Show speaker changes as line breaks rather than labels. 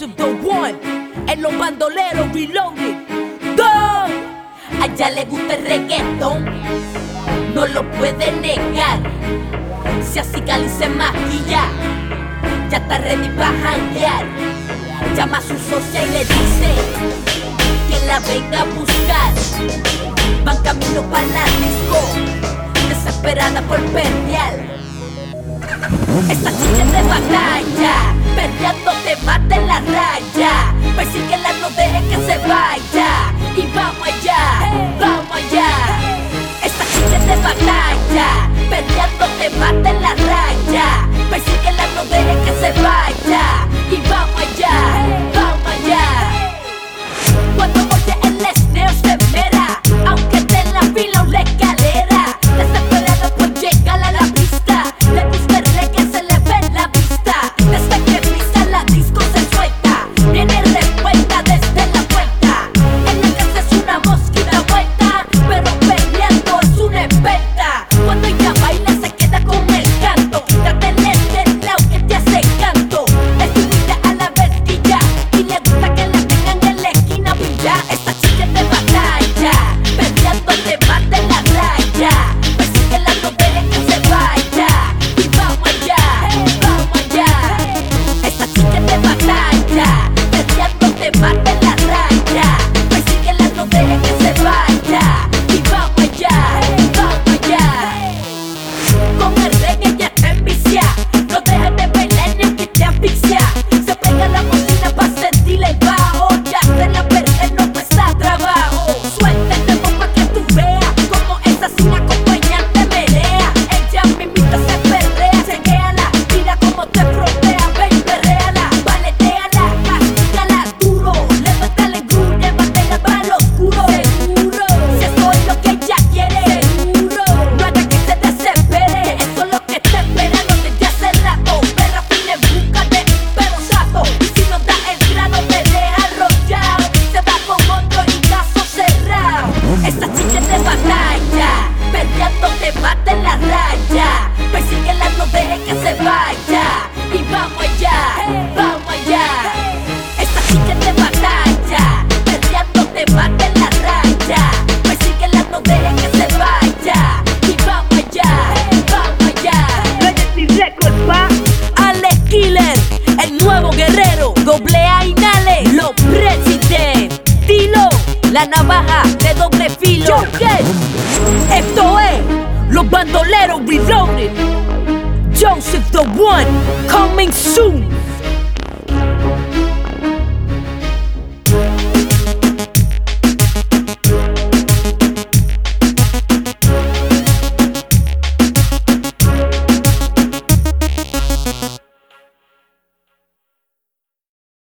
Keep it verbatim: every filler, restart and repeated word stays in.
Joseph the One, en los bandoleros reloaded. ¡Go!
A ella le gusta el reggaetón, no lo puede negar. Si así Cali se maquilla, ya está ready pa' janguear. Llama a su socia y le dice que la venga a buscar. Van camino para la disco, desesperada por perrear. Esta chica es de batalla, perreando te mata en la raya. Persíguela, no deje que se vaya. Y vamos allá, vamos allá. Esta chica es de batalla, perreando te mata en la raya. Persíguela, no deje que se vaya. Y vamos allá, vamos allá. Cuando oye el esneo se mera, aunque esté en la fila o la escalera. Desesperada por llegar a la pista, le gusta el reggae, se le ve en la vista. Desde que pisa la disco se suelta, viene revuelta desde la puerta. En la casa es una mosquita vuelta, pero peleando es una experta. Cuando ella baila se queda con el canto, quítatele del lado que te hace canto. Es subida a la vertilla y le gusta que la tengan en la esquina pillar. Esta chica es de batalla, peleando te mata en la raya. Persíguela, no deje que se vaya. Y vamos allá, vamos allá. Esta chica es de batalla, peleando te mata en la raya. Persíguela, no deje que se vaya. Y vamos allá, vamos allá. Con el reggae ella está envicia, no deja de bailar ni aunque te asfixia. Se pega la bocina pa' sentirle el bajo, ya se la perder no cuesta trabajo. Suelta el demo pa' que tú veas como esa sin acompañante menea. Ella mismita se perrea, chequéala, mira como te frotea, ven, perréala, paletéala, castígala duro, levántale el groove, llévatela para lo oscuro. Seguro, si eso es lo que ella quiere, seguro, no haga que se desespere, eso es lo que está esperando desde hace rato. Perra fina en busca de perro sato, y si no da el grano te deja arrollado, se va con otro y caso cerrado. Esta chica es de batalla, peleando te mata en la raya. Persíguela, no deje que se vaya. Y vamos allá, vamos allá. Esta chica es de batalla, peleando te mata en la raya. Persíguela, no deje que se vaya. Y vamos allá, vamos allá.
Legacy Records pa' Alex Killer, el nuevo guerrero, doble A y Nale, los President, Tilo, la navaja de doble filo. Esto es los bandoleros reloaded. Joseph the One, coming soon.